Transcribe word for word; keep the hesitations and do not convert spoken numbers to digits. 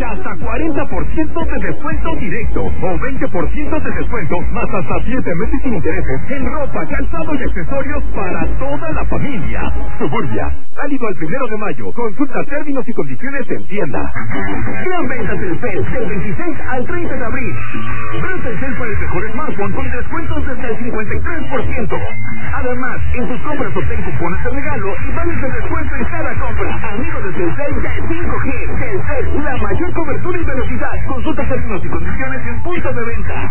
hasta cuarenta por ciento de descuento directo o veinte por ciento de descuento más hasta siete meses sin intereses en ropa, calzado y accesorios para toda la familia. Suburbia, válido al primero de mayo. Consulta términos y condiciones en tienda. Gran venta Telcel del veintiséis al treinta de abril. Ven Telcel para el mejor smartphone con descuentos desde el cincuenta y tres por ciento. Además, en tus compras obtén cupones de regalo y vales de descuento en cada compra. Amigo de Telcel de cinco G. Telcel, la mayor cobertura y velocidad. Consulta términos y condiciones en punto de venta.